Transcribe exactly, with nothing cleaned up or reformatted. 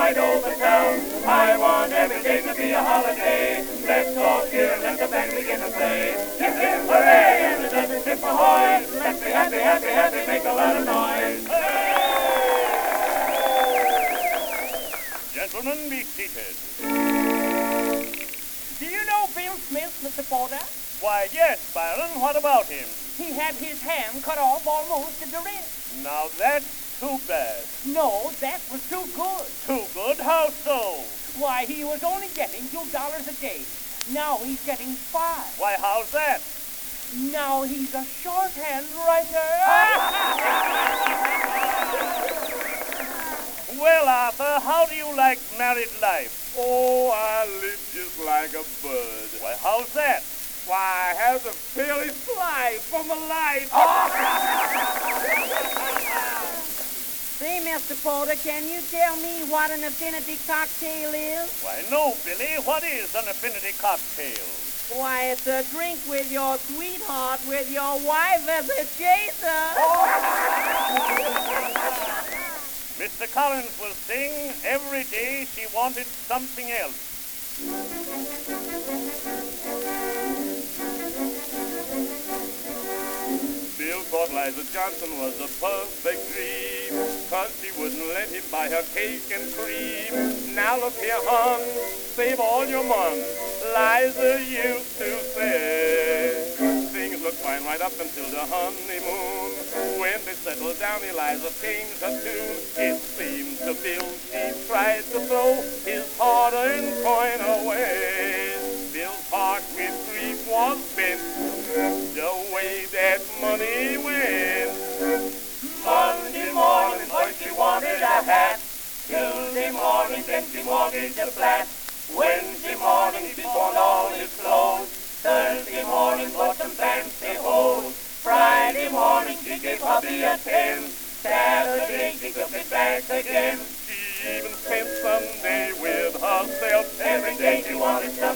right over town. I want every day to be a holiday. Let's all cheer and let the band begin to play. Hip hip hooray and it doesn't tip ahoy. Let's be happy, happy, happy, make a lot of noise. Gentlemen, be seated. Do you know Bill Smith, Mister Porter? Why, yes, Byron. What about him? He had his hand cut off almost at the wrist. Now that's too bad. No, that was too good. Too good? How so? Why, he was only getting two dollars a day. Now he's getting five. Why, how's that? Now he's a shorthand writer. Well, Arthur, how do you like married life? Oh, I live just like a bird. Why, how's that? Why, I have to fairly fly from the light. Say, Mister Porter, can you tell me what an affinity cocktail is? Why, no, Billy. What is an affinity cocktail? Why, it's a drink with your sweetheart, with your wife as a chaser. Mister Collins will sing every day she wanted something else. Bill thought Liza Johnson was a perfect dream, 'cause she wouldn't let him buy her cake and cream. Now look here, hon, save all your mon. Liza used to say, things looked fine right up until the honeymoon. When they settled down, Eliza changed her tune. It seemed to Bill she tried to throw his hard-earned coin away. Bill's heart with grief was bent, the way that money went. Monday morning, boy, she wanted a hat. Tuesday morning, then she mortgaged a flat. Wednesday morning, she pawned all his clothes. Thursday morning, bought some fancy hose. Friday morning, she gave hubby a ten. Saturday, she took it back again. She even spent Sunday with herself. Every day she wanted